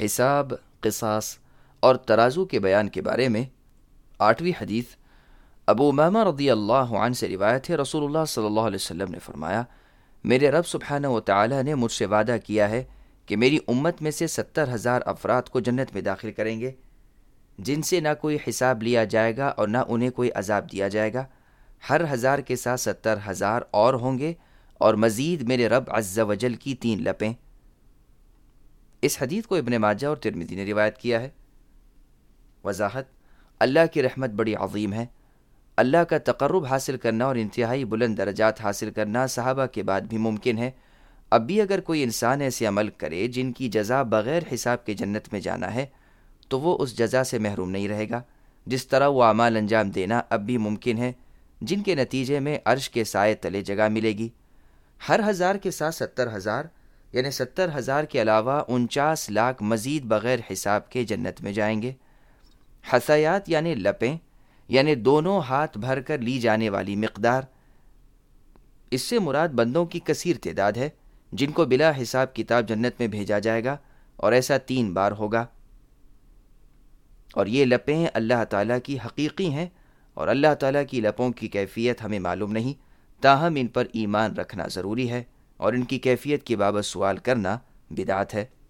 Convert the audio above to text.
حساب، قصاص اور ترازو کے بیان کے بارے میں 8ویں حدیث ابو امامہ رضی اللہ عنہ سے روایت ہے، رسول اللہ صلی اللہ علیہ وسلم نے فرمایا، میرے رب سبحانہ و تعالی نے مجھ سے وعدہ کیا ہے کہ میری امت میں سے 70,000 افراد کو جنت میں داخل کریں گے، جن سے نہ کوئی حساب لیا جائے گا اور نہ انہیں کوئی عذاب دیا جائے گا۔ ہر 1000 کے ساتھ 70,000 اور ہوں گے، اور مزید میرے رب عز و جل کی 3 لپیں۔ اس حدیث کو ابن ماجہ اور ترمذی نے روایت کیا ہے۔ وضاحت: اللہ کی رحمت بڑی عظیم ہے۔ اللہ کا تقرب حاصل کرنا اور انتہائی بلند درجات حاصل کرنا صحابہ کے بعد بھی ممکن ہے۔ اب بھی اگر کوئی انسان ایسے عمل کرے جن کی جزا بغیر حساب کے جنت میں جانا ہے، تو وہ اس جزا سے محروم نہیں رہے گا، جس طرح وہ اعمال انجام دینا اب بھی ممکن ہے جن کے نتیجے میں عرش کے سائے تلے جگہ ملے گی۔ ہر 1000 کے ساتھ 70,000، یعنی 70,000 کے علاوہ 49 لاکھ مزید بغیر حساب کے جنت میں جائیں گے۔ حثیات یعنی لپیں، یعنی دونوں ہاتھ بھر کر لی جانے والی مقدار۔ اس سے مراد بندوں کی کثیر تعداد ہے جن کو بلا حساب کتاب جنت میں بھیجا جائے گا، اور ایسا 3 بار ہوگا۔ اور یہ لپیں اللہ تعالیٰ کی حقیقی ہیں، اور اللہ تعالیٰ کی لپوں کی کیفیت ہمیں معلوم نہیں، تاہم ان پر ایمان رکھنا ضروری ہے، اور ان کی کیفیت کے بابت سوال کرنا بدعت ہے۔